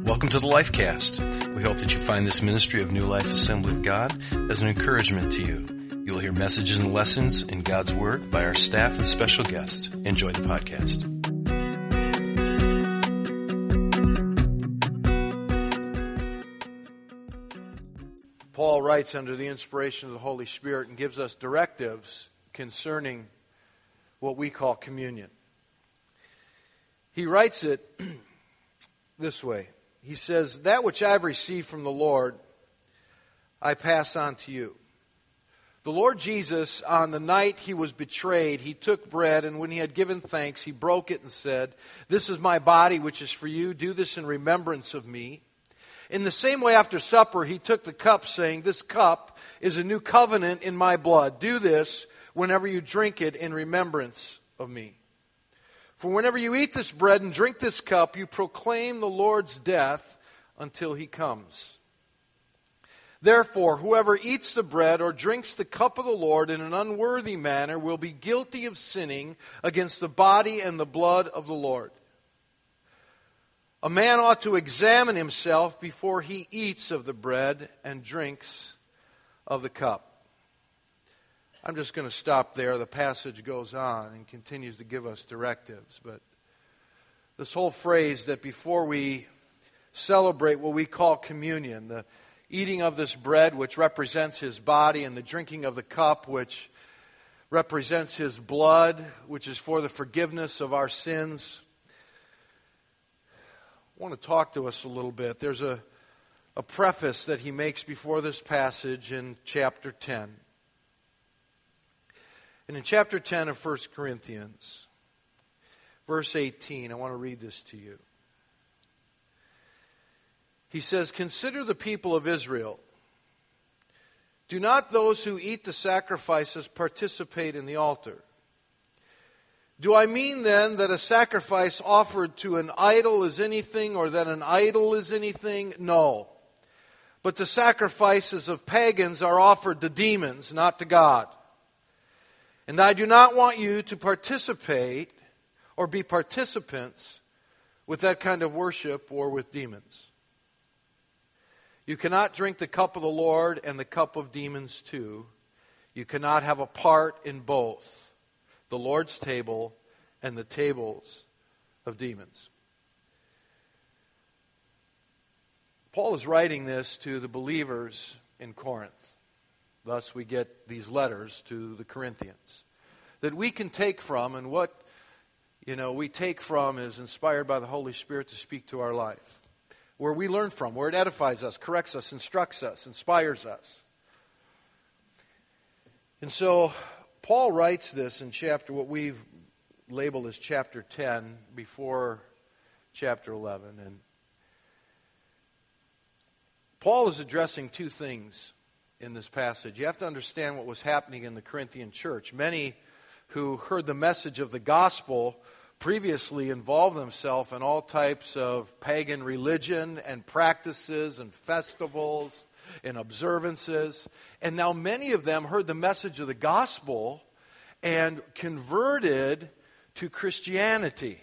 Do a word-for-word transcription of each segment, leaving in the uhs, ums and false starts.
Welcome to the Lifecast. We hope that you find this ministry of New Life Assembly of God as an encouragement to you. You will hear messages and lessons in God's Word by our staff and special guests. Enjoy the podcast. Paul writes under the inspiration of the Holy Spirit and gives us directives concerning what we call communion. He writes it this way. He says, "That which I have received from the Lord, I pass on to you. The Lord Jesus, on the night he was betrayed, he took bread, and when he had given thanks, he broke it and said, 'This is my body, which is for you. Do this in remembrance of me.' In the same way, after supper, he took the cup, saying, 'This cup is a new covenant in my blood. Do this whenever you drink it in remembrance of me. For whenever you eat this bread and drink this cup, you proclaim the Lord's death until he comes. Therefore, whoever eats the bread or drinks the cup of the Lord in an unworthy manner will be guilty of sinning against the body and the blood of the Lord. A man ought to examine himself before he eats of the bread and drinks of the cup.'" I'm just going to stop there. The passage goes on and continues to give us directives. But this whole phrase that before we celebrate what we call communion, the eating of this bread, which represents his body, and the drinking of the cup, which represents his blood, which is for the forgiveness of our sins, I want to talk to us a little bit. There's a, a preface that he makes before this passage in chapter ten. And in chapter ten of First Corinthians, verse eighteen, I want to read this to you. He says, "Consider the people of Israel. Do not those who eat the sacrifices participate in the altar? Do I mean then that a sacrifice offered to an idol is anything, or that an idol is anything? No. But the sacrifices of pagans are offered to demons, not to God. And I do not want you to participate or be participants with that kind of worship or with demons. You cannot drink the cup of the Lord and the cup of demons too. You cannot have a part in both, the Lord's table and the tables of demons." Paul is writing this to the believers in Corinth. Thus we get these letters to the Corinthians that we can take from, and what you know we take from is inspired by the Holy Spirit to speak to our life. Where we learn from, where it edifies us, corrects us, instructs us, inspires us. And so Paul writes this in chapter, what we've labeled as chapter ten, before chapter eleven. And Paul is addressing two things in this passage. You have to understand what was happening in the Corinthian church. Many who heard the message of the gospel previously involved themselves in all types of pagan religion and practices and festivals and observances. And now many of them heard the message of the gospel and converted to Christianity.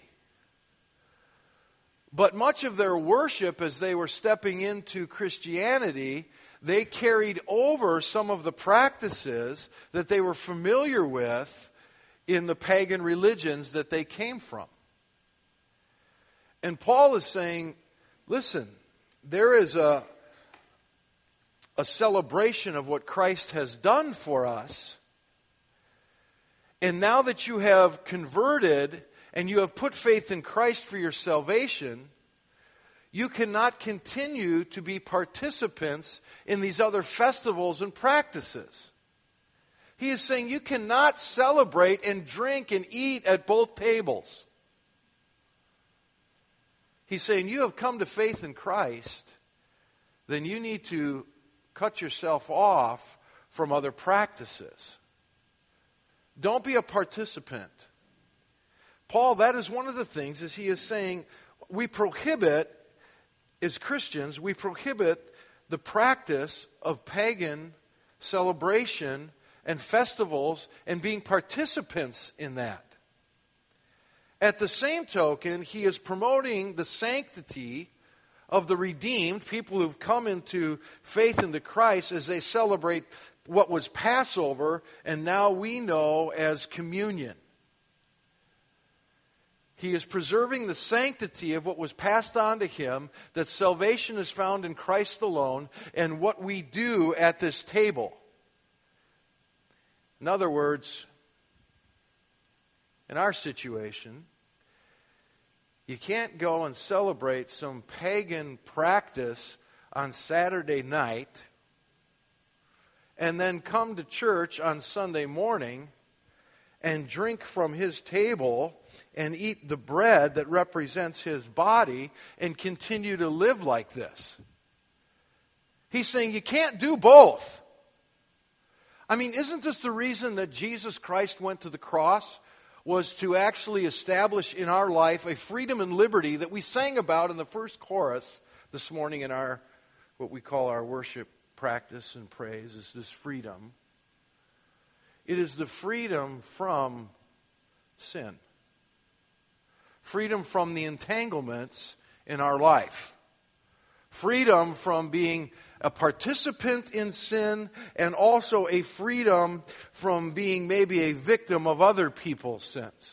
But much of their worship, as they were stepping into Christianity, they carried over some of the practices that they were familiar with in the pagan religions that they came from. And Paul is saying, listen, there is a, a celebration of what Christ has done for us. And now that you have converted and you have put faith in Christ for your salvation, you cannot continue to be participants in these other festivals and practices. He is saying you cannot celebrate and drink and eat at both tables. He's saying you have come to faith in Christ, then you need to cut yourself off from other practices. Don't be a participant. Paul, that is one of the things, as he is saying, we prohibit, as Christians, we prohibit the practice of pagan celebration and festivals and being participants in that. At the same token, he is promoting the sanctity of the redeemed, people who've come into faith into Christ, as they celebrate what was Passover and now we know as communion. He is preserving the sanctity of what was passed on to him, that salvation is found in Christ alone, and what we do at this table. In other words, in our situation, you can't go and celebrate some pagan practice on Saturday night and then come to church on Sunday morning and drink from his table and eat the bread that represents his body and continue to live like this. He's saying you can't do both. I mean, isn't this the reason that Jesus Christ went to the cross? Was to actually establish in our life a freedom and liberty that we sang about in the first chorus this morning in our, what we call our worship practice and praise, is this freedom. It is the freedom from sin. Freedom from the entanglements in our life. Freedom from being a participant in sin, and also a freedom from being maybe a victim of other people's sins.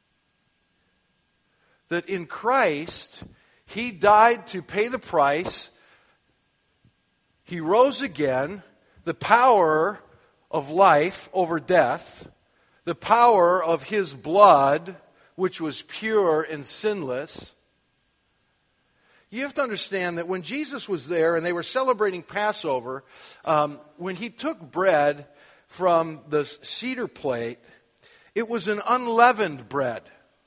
That in Christ, He died to pay the price. He rose again, the power of life over death, the power of His blood, which was pure and sinless. You have to understand that when Jesus was there and they were celebrating Passover, um, when He took bread from the cedar plate, it was an unleavened bread.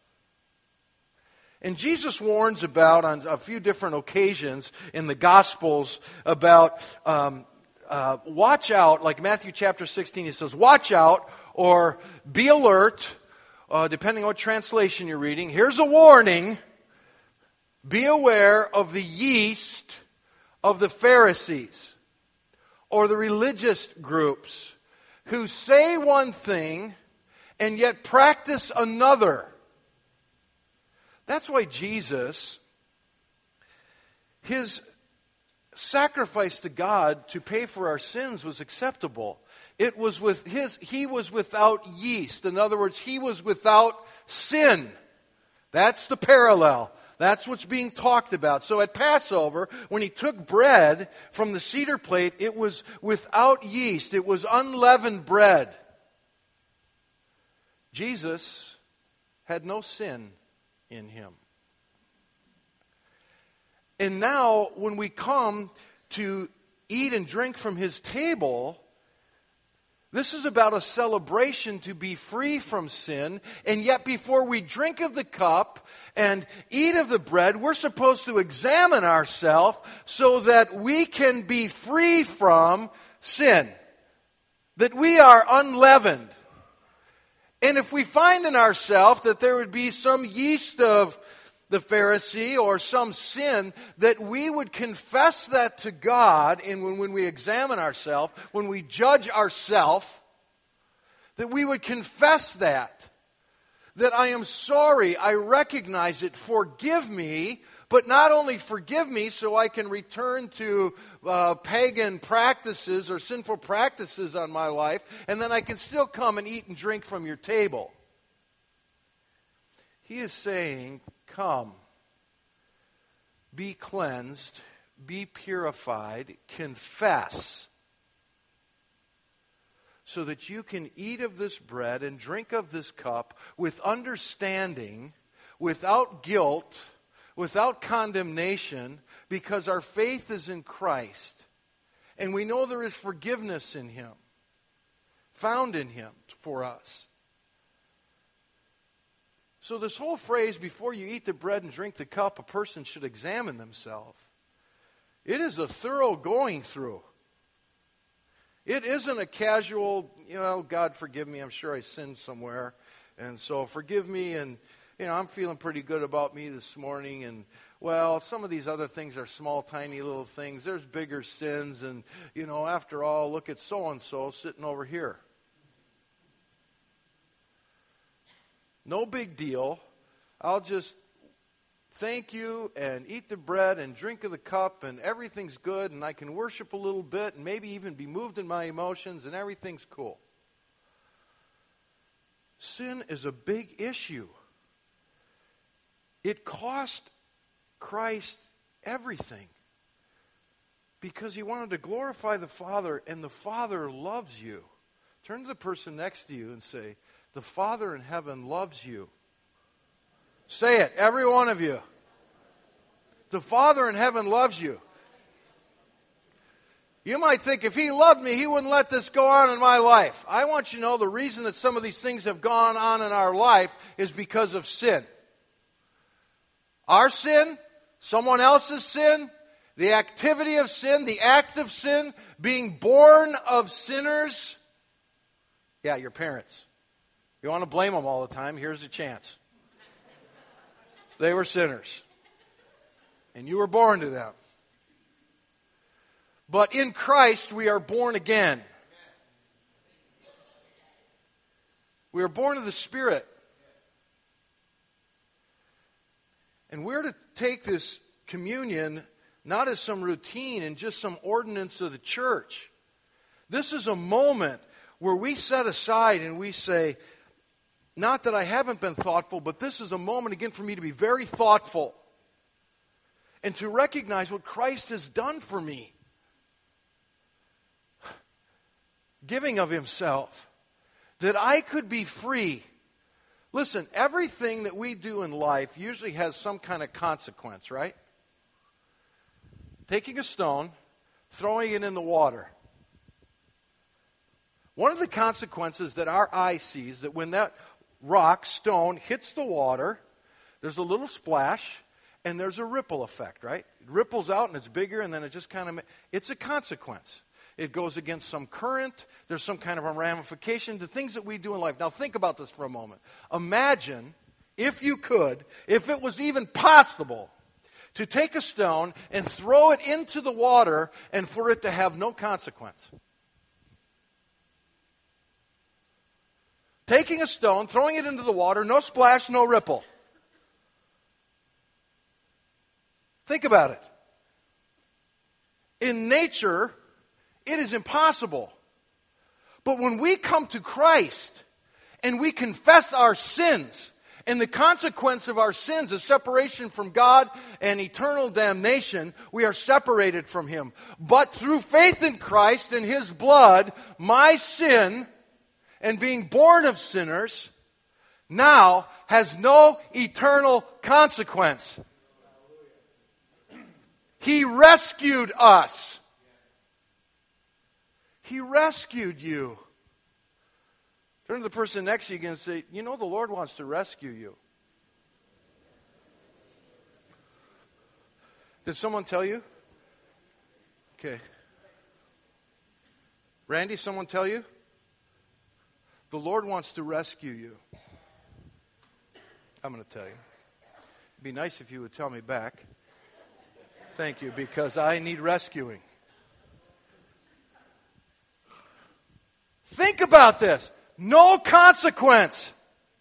And Jesus warns about, on a few different occasions in the Gospels, about um, uh, watch out, like Matthew chapter sixteen, He says, watch out or be alert, uh, depending on what translation you're reading. Here's a warning. Be aware of the yeast of the Pharisees or the religious groups who say one thing and yet practice another. That's why Jesus, His sacrifice to God to pay for our sins was acceptable. It was with his, He was without yeast. In other words, He was without sin. That's the parallel. That's what's being talked about. So at Passover, when He took bread from the cedar plate, it was without yeast. It was unleavened bread. Jesus had no sin in Him. And now, when we come to eat and drink from His table, this is about a celebration to be free from sin, and yet before we drink of the cup and eat of the bread, we're supposed to examine ourselves so that we can be free from sin, that we are unleavened. And if we find in ourselves that there would be some yeast of the Pharisee or some sin, that we would confess that to God, and when, when we examine ourselves, when we judge ourselves, that we would confess that. That I am sorry, I recognize it, forgive me, but not only forgive me so I can return to uh, pagan practices or sinful practices on my life, and then I can still come and eat and drink from your table. He is saying, come, be cleansed, be purified, confess, so that you can eat of this bread and drink of this cup with understanding, without guilt, without condemnation, because our faith is in Christ. And we know there is forgiveness in Him, found in Him for us. So this whole phrase, before you eat the bread and drink the cup, a person should examine themselves. It is a thorough going through. It isn't a casual, you know, God forgive me, I'm sure I sinned somewhere, and so forgive me, and, you know, I'm feeling pretty good about me this morning, and, well, some of these other things are small, tiny little things. There's bigger sins, and, you know, after all, look at so-and-so sitting over here. No big deal. I'll just thank you and eat the bread and drink of the cup and everything's good and I can worship a little bit and maybe even be moved in my emotions and everything's cool. Sin is a big issue. It cost Christ everything because he wanted to glorify the Father, and the Father loves you. Turn to the person next to you and say, the Father in heaven loves you. Say it, every one of you. The Father in heaven loves you. You might think if he loved me, he wouldn't let this go on in my life. I want you to know the reason that some of these things have gone on in our life is because of sin. Our sin, someone else's sin, the activity of sin, the act of sin, being born of sinners. Yeah, your parents. You want to blame them all the time, here's a chance. They were sinners. And you were born to them. But in Christ we are born again. We are born of the Spirit. And we're to take this communion not as some routine and just some ordinance of the church. This is a moment where we set aside and we say, not that I haven't been thoughtful, but this is a moment again for me to be very thoughtful and to recognize what Christ has done for me. Giving of himself, that I could be free. Listen, everything that we do in life usually has some kind of consequence, right? Taking a stone, throwing it in the water. One of the consequences that our eye sees, that when that rock, stone, hits the water, there's a little splash, and there's a ripple effect, right? It ripples out and it's bigger, and then it just kind of, it's a consequence. It goes against some current. There's some kind of a ramification to things that we do in life. Now think about this for a moment. Imagine, if you could, if it was even possible, to take a stone and throw it into the water and for it to have no consequence. Taking a stone, throwing it into the water, no splash, no ripple. Think about it. In nature, it is impossible. But when we come to Christ and we confess our sins, and the consequence of our sins is separation from God and eternal damnation, we are separated from him. But through faith in Christ and his blood, my sin and being born of sinners now has no eternal consequence. He rescued us. He rescued you. Turn to the person next to you again and say, you know the Lord wants to rescue you. Did someone tell you? Okay. Randy, someone tell you? The Lord wants to rescue you. I'm going to tell you. It'd be nice if you would tell me back. Thank you, because I need rescuing. Think about this. No consequence.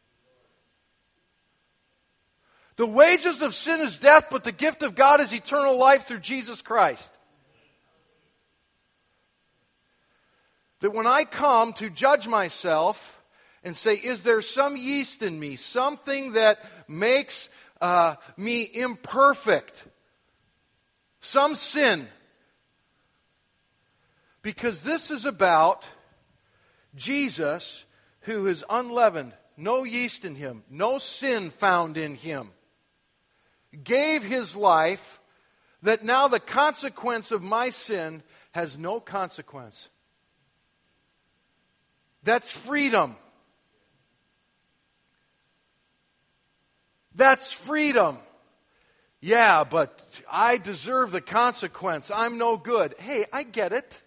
The wages of sin is death, but the gift of God is eternal life through Jesus Christ. That when I come to judge myself and say, is there some yeast in me, something that makes uh, me imperfect, some sin, because this is about Jesus, who is unleavened, no yeast in him, no sin found in him, gave his life that now the consequence of my sin has no consequence. That's freedom. That's freedom. Yeah, but I deserve the consequence. I'm no good. Hey, I get it.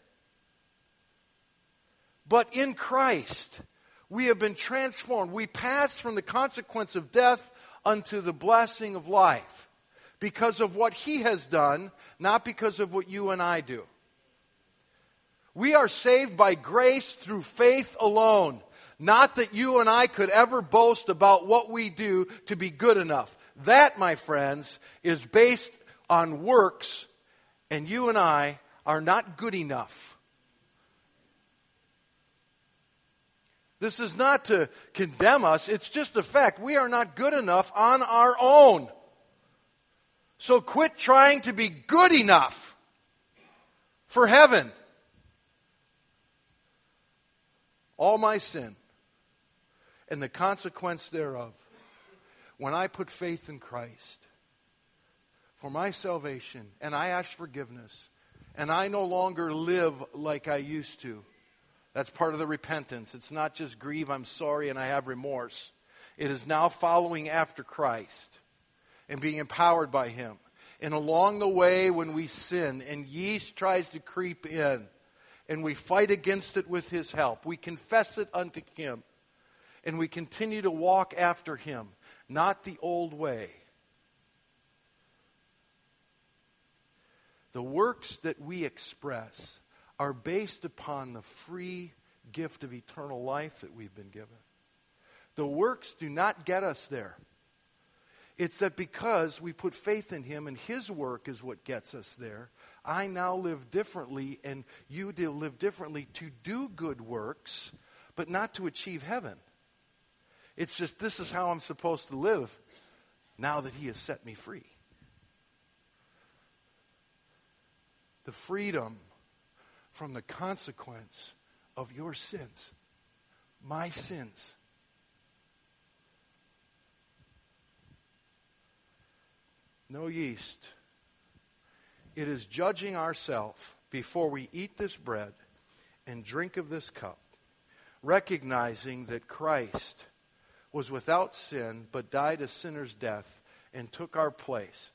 But in Christ, we have been transformed. We passed from the consequence of death unto the blessing of life because of what he has done, not because of what you and I do. We are saved by grace through faith alone, Not that you and I could ever boast about what we do to be good enough. That, my friends, is based on works, and you and I are not good enough. This is not to condemn us. It's just a fact. We are not good enough on our own. So quit trying to be good enough for heaven. All my sin and the consequence thereof, when I put faith in Christ for my salvation and I ask forgiveness and I no longer live like I used to, that's part of the repentance. It's not just grieve, I'm sorry, and I have remorse. It is now following after Christ and being empowered by Him. And along the way, when we sin and yeast tries to creep in, and we fight against it with His help, we confess it unto Him, and we continue to walk after Him, not the old way. The works that we express are based upon the free gift of eternal life that we've been given. The works do not get us there. It's that because we put faith in Him and His work is what gets us there, I now live differently and you do live differently to do good works, but not to achieve heaven. It's just this is how I'm supposed to live now that He has set me free. The freedom from the consequence of your sins, my sins. No yeast. It is judging ourselves before we eat this bread and drink of this cup, recognizing that Christ was without sin but died a sinner's death and took our place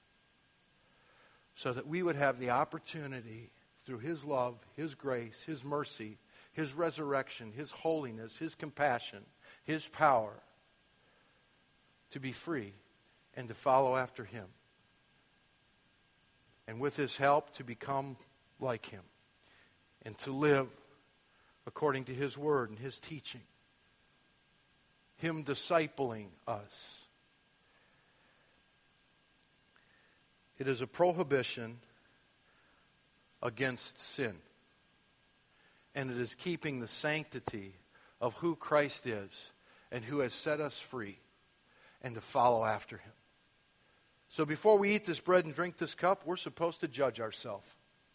so that we would have the opportunity through His love, His grace, His mercy, His resurrection, His holiness, His compassion, His power to be free and to follow after Him. And with His help to become like Him and to live according to His word and His teaching. Him discipling us. It is a prohibition against sin. And it is keeping the sanctity of who Christ is and who has set us free and to follow after Him. So before we eat this bread and drink this cup, we're supposed to judge ourselves.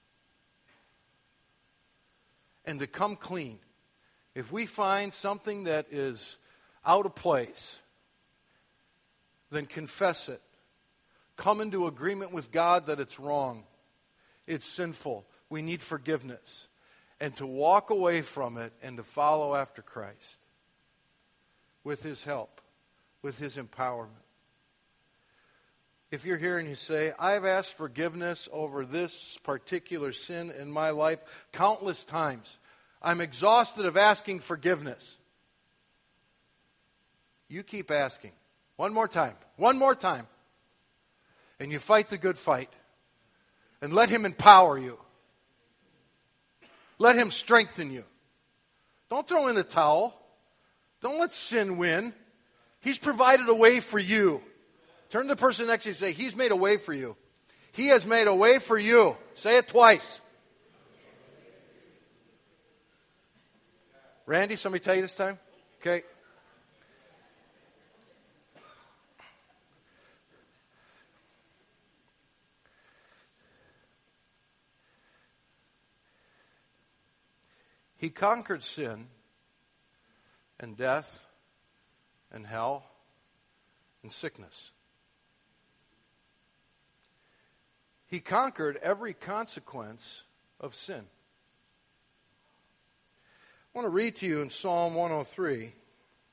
And to come clean. If we find something that is out of place, then confess it. Come into agreement with God that it's wrong. It's sinful. We need forgiveness. And to walk away from it and to follow after Christ. With His help. With His empowerment. If you're here and you say, I've asked forgiveness over this particular sin in my life countless times. I'm exhausted of asking forgiveness. You keep asking. One more time. One more time. And you fight the good fight. And let Him empower you. Let Him strengthen you. Don't throw in the towel. Don't let sin win. He's provided a way for you. Turn to the person next to you and say, He's made a way for you. He has made a way for you. Say it twice. Randy, somebody tell you this time? Okay. He conquered sin and death and hell and sickness. He conquered every consequence of sin. I want to read to you in Psalm one oh three. It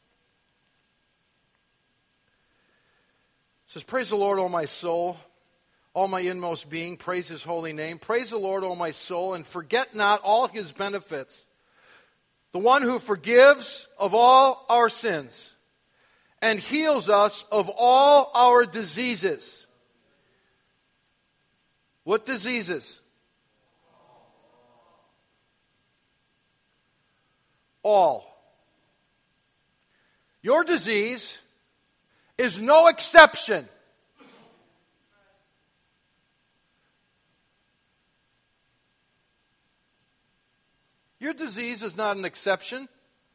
says, Praise the Lord, O my soul, all my inmost being, praise His holy name. Praise the Lord, O my soul, and forget not all His benefits. The one who forgives of all our sins and heals us of all our diseases. What diseases? All. Your disease is no exception. Your disease is not an exception.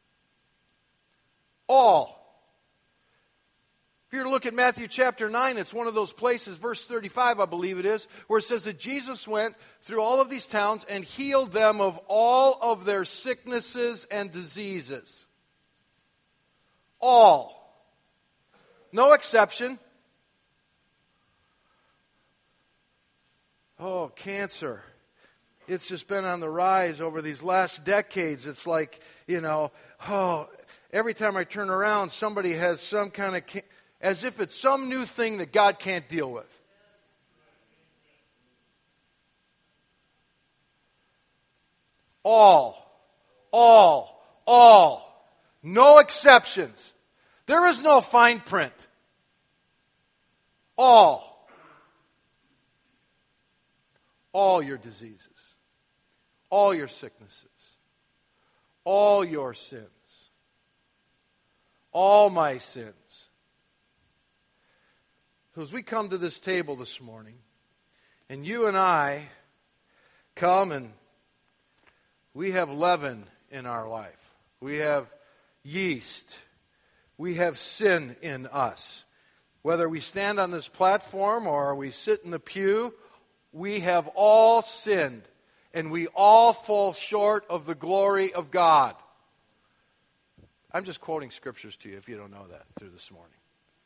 All. If you look at Matthew chapter nine, it's one of those places, verse thirty-five, I believe it is, where it says that Jesus went through all of these towns and healed them of all of their sicknesses and diseases. All. No exception. Oh, cancer. It's just been on the rise over these last decades. It's like, you know, oh, every time I turn around, somebody has some kind of, ca- as if it's some new thing that God can't deal with. All, all, all. No exceptions. There is no fine print. All. All your diseases. All your sicknesses. All your sins. All my sins. So as we come to this table this morning, and you and I come and we have leaven in our life. We have yeast. We have sin in us. Whether we stand on this platform or we sit in the pew, we have all sinned. And we all fall short of the glory of God. I'm just quoting scriptures to you if you don't know that through this morning.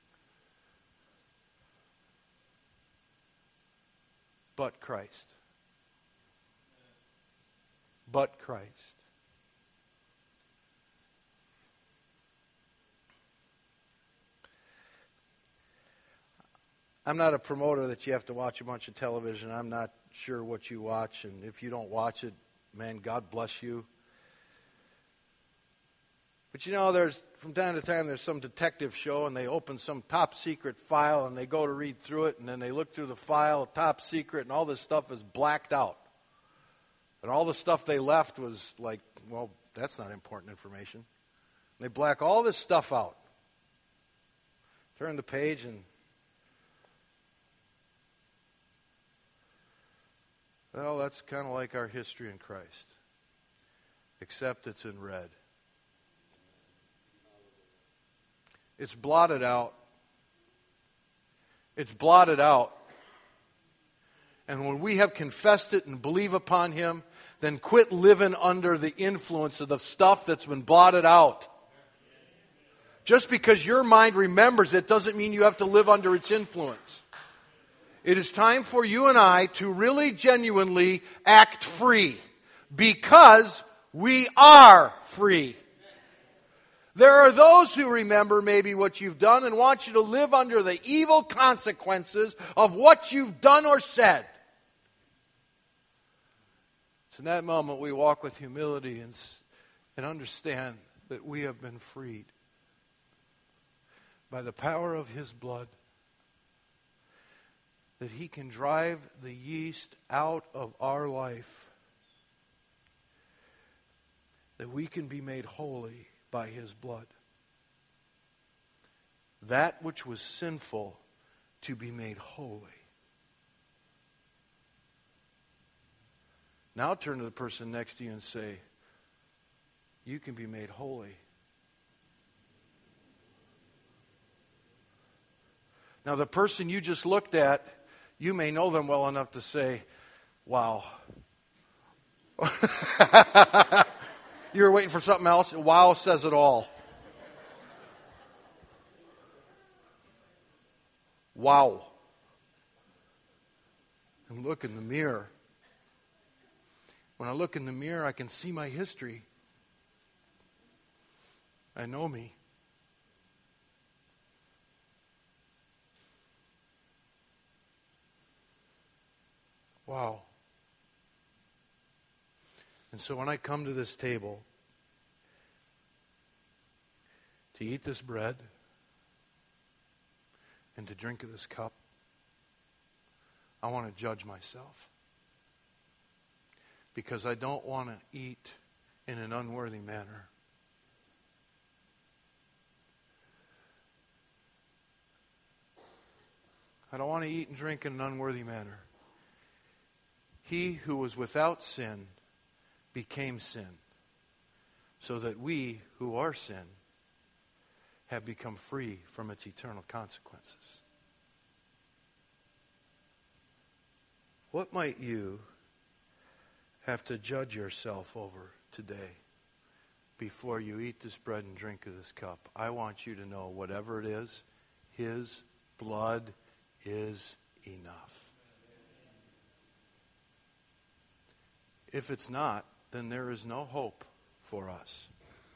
But Christ. But Christ. I'm not a promoter that you have to watch a bunch of television. I'm not sure what you watch, and if you don't watch it, man, God bless you. But you know, there's from time to time there's some detective show, and they open some top secret file, and they go to read through it, and then they look through the file, top secret, and all this stuff is blacked out. And all the stuff they left was like, well, that's not important information. And they black all this stuff out. Turn the page and well, that's kind of like our history in Christ, except it's in red. It's blotted out. It's blotted out. And when we have confessed it and believe upon Him, then quit living under the influence of the stuff that's been blotted out. Just because your mind remembers it doesn't mean you have to live under its influence. It is time for you and I to really genuinely act free, because we are free. There are those who remember maybe what you've done and want you to live under the evil consequences of what you've done or said. So in that moment we walk with humility and, and understand that we have been freed by the power of His blood. That He can drive the yeast out of our life. That we can be made holy by His blood. That which was sinful to be made holy. Now turn to the person next to you and say, you can be made holy. Now the person you just looked at, you may know them well enough to say, wow. You were waiting for something else? Wow says it all. Wow. And look in the mirror. When I look in the mirror, I can see my history. I know me. Wow. And so when I come to this table to eat this bread and to drink of this cup, I want to judge myself. Because I don't want to eat in an unworthy manner. I don't want to eat and drink in an unworthy manner. He who was without sin became sin, so that we who are sin have become free from its eternal consequences. What might you have to judge yourself over today before you eat this bread and drink of this cup? I want you to know, whatever it is, His blood is enough. If it's not, then there is no hope for us.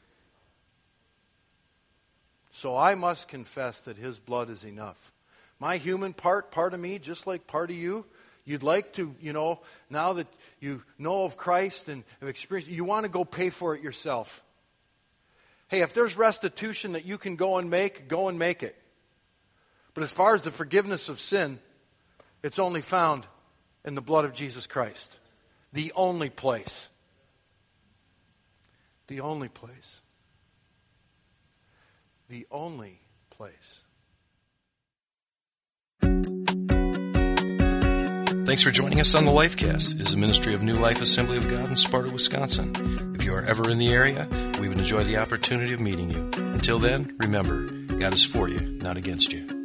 So I must confess that His blood is enough. My human part, part of me, just like part of you, you'd like to, you know, now that you know of Christ and have experienced, you want to go pay for it yourself. Hey, if there's restitution that you can go and make, go and make it. But as far as the forgiveness of sin, it's only found in the blood of Jesus Christ. The only place. The only place. The only place. Thanks for joining us on the Lifecast. It is a ministry of New Life Assembly of God in Sparta, Wisconsin. If you are ever in the area, we would enjoy the opportunity of meeting you. Until then, remember, God is for you, not against you.